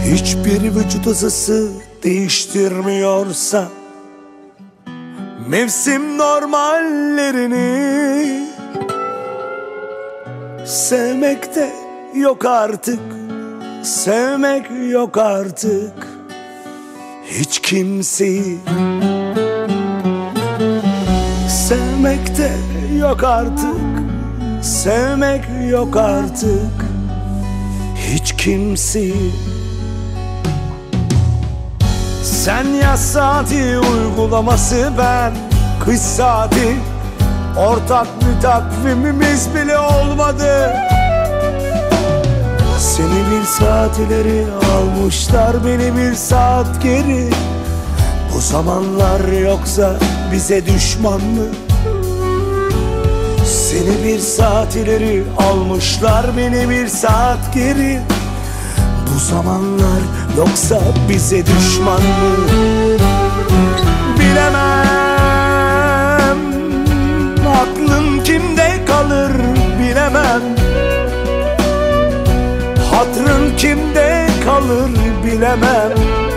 Hiçbir vücut ısısı değiştirmiyorsa mevsim normallerini, sevmek de yok artık, sevmek yok artık hiç kimseyi. Sevmek de yok artık, sevmek yok artık hiç kimseyi. Sen yaz saati uygulaması, ben kış saati. Ortak bir takvimimiz bile olmadı. Seni bir saat ileri almışlar, beni bir saat geri. Bu zamanlar yoksa bize düşman mı? Seni bir saat ileri almışlar, beni bir saat geri. Bu zamanlar yoksa bize düşman mı? Bilemem, aklın kimde kalır bilemem. Hatrın kimde kalır bilemem.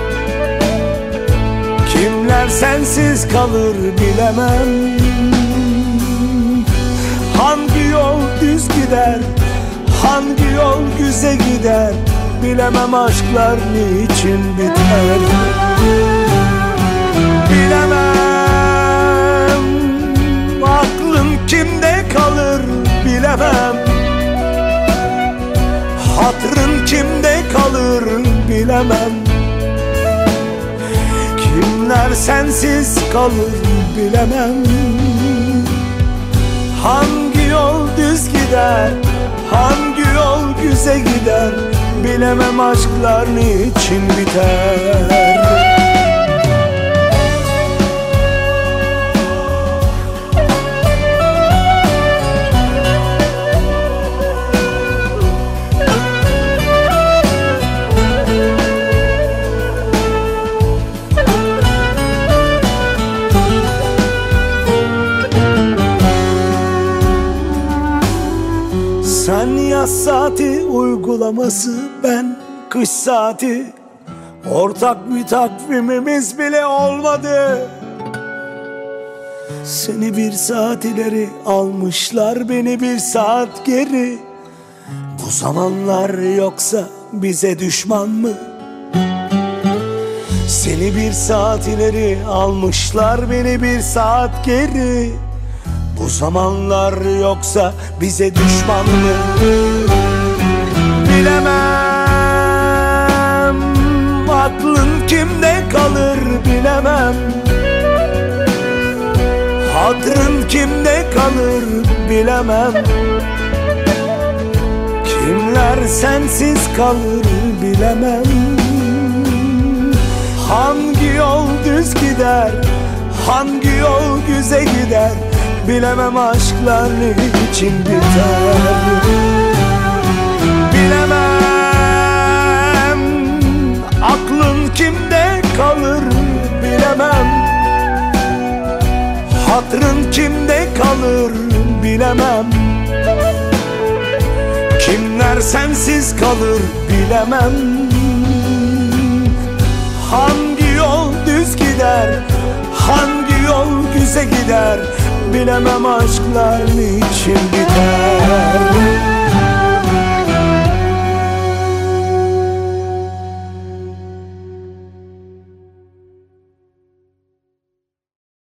Kimler sensiz kalır bilemem. Hangi yol düz gider, hangi yol güze gider bilemem, aşklar niçin biter. Bilemem, aklın kimde kalır bilemem. Hatrın kimde kalır bilemem. Kimler sensiz kalır bilemem. Hangi yol düz gider, hangi yol güze gider bilemem, aşklar niçin biter. Sen yaz saati uygulaması, ben kış saati. Ortak bir takvimimiz bile olmadı. Seni bir saat ileri almışlar, beni bir saat geri. Bu zamanlar yoksa bize düşman mı? Seni bir saat ileri almışlar, beni bir saat geri. Bu zamanlar yoksa bize düşman mı? Bilemem, aklın kimde kalır bilemem. Hatrın kimde kalır bilemem. Kimler sensiz kalır bilemem. Hangi yol düz gider, hangi yol güze gider bilemem, aşklar niçin biter. Bilemem, aklın kimde kalır bilemem. Hatrın kimde kalır bilemem. Kimler sensiz kalır bilemem. Hangi yol düz gider, hangi yol güze gider bilemem, aşklar niçin biter.